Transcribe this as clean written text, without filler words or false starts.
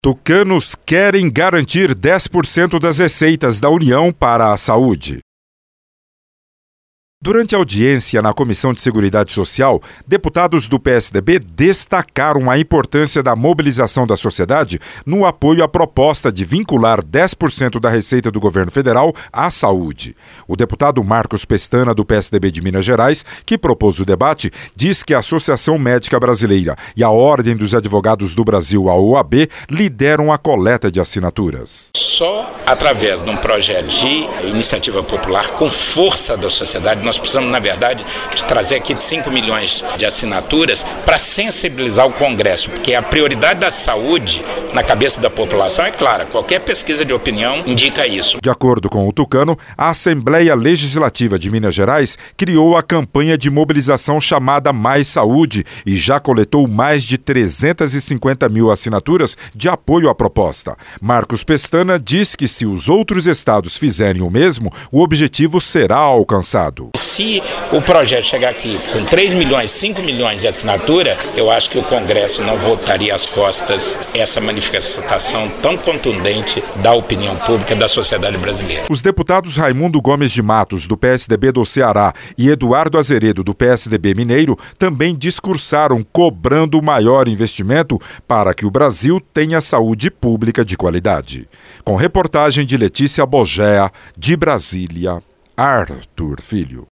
Tucanos querem garantir 10% das receitas da União para a saúde. Durante a audiência na Comissão de Seguridade Social, deputados do PSDB destacaram a importância da mobilização da sociedade no apoio à proposta de vincular 10% da receita do governo federal à saúde. O deputado Marcos Pestana, do PSDB de Minas Gerais, que propôs o debate, diz que a Associação Médica Brasileira e a Ordem dos Advogados do Brasil, a OAB, lideram a coleta de assinaturas. Só através de um projeto de iniciativa popular com força da sociedade, nós precisamos, na verdade, de trazer aqui 5 milhões de assinaturas para sensibilizar o Congresso, porque a prioridade da saúde na cabeça da população é clara, qualquer pesquisa de opinião indica isso. De acordo com o Tucano, a Assembleia Legislativa de Minas Gerais criou a campanha de mobilização chamada Mais Saúde e já coletou mais de 350 mil assinaturas de apoio à proposta. Marcos Pestana diz que se os outros estados fizerem o mesmo, o objetivo será alcançado. Se o projeto chegar aqui com 3 milhões, 5 milhões de assinatura, eu acho que o Congresso não voltaria às costas essa manifestação tão contundente da opinião pública da sociedade brasileira. Os deputados Raimundo Gomes de Matos, do PSDB do Ceará, e Eduardo Azeredo, do PSDB Mineiro, também discursaram cobrando maior investimento para que o Brasil tenha saúde pública de qualidade. Com reportagem de Letícia Bogea, de Brasília, Arthur Filho.